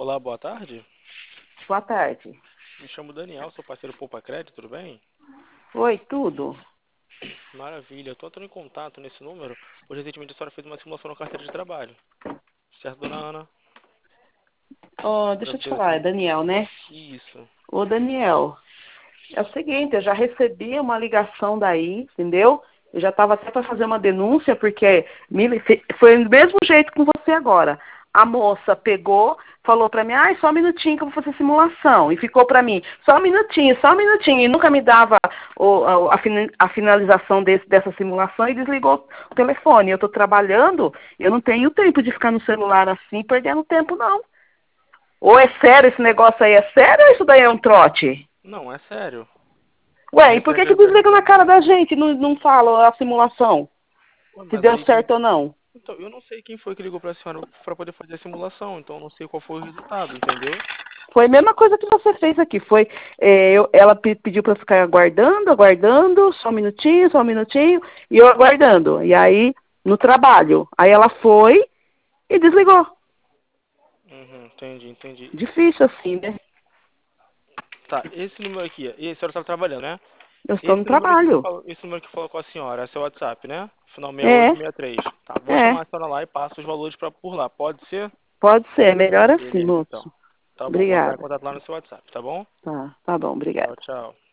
Olá, boa tarde. Boa tarde. Me chamo Daniel, sou parceiro Poupa Crédito, tudo bem? Oi, tudo? Maravilha, eu tô entrando em contato nesse número, pois recentemente a senhora fez uma simulação na carteira de trabalho. Certo, dona Ana? Ó, A deixa senhora eu te fez falar, é assim? Daniel, né? Isso. Ô, Daniel, é o seguinte, eu já recebi uma ligação daí, entendeu? Eu já estava até para fazer uma denúncia, porque foi do mesmo jeito com você agora. A moça pegou, falou para mim, ai, só um minutinho que eu vou fazer simulação. E ficou para mim, só um minutinho. E nunca me dava a finalização dessa simulação e desligou o telefone. Eu estou trabalhando, eu não tenho tempo de ficar no celular assim, perdendo tempo, não. Ou é sério esse negócio aí? É sério ou isso daí é um trote? Não, é sério. Ué, É e por que referente que a... desliga na cara da gente e não fala a simulação? Ué, Se mas deu aí quem... certo ou não? Então, eu não sei quem foi que ligou pra senhora pra poder fazer a simulação, então eu não sei qual foi o resultado, entendeu? Foi a mesma coisa que você fez aqui. Foi, ela pediu para ficar aguardando, só um minutinho, e eu aguardando. E aí, no trabalho. Aí ela foi e desligou. Uhum, entendi. Difícil assim, né? Tá, esse número aqui, e a senhora estava trabalhando, né? Eu estou no trabalho. Esse número que falou com a senhora, é seu WhatsApp, né? Final É, 6863. Tá, vou é. chamar a senhora lá e passo os valores por lá. Pode ser? Pode ser. Melhor assim, Beleza, então. moço. Tá bom, vou entrar em Obrigada. contato lá no seu WhatsApp, tá bom? Tá bom, Tchau, obrigada. tchau.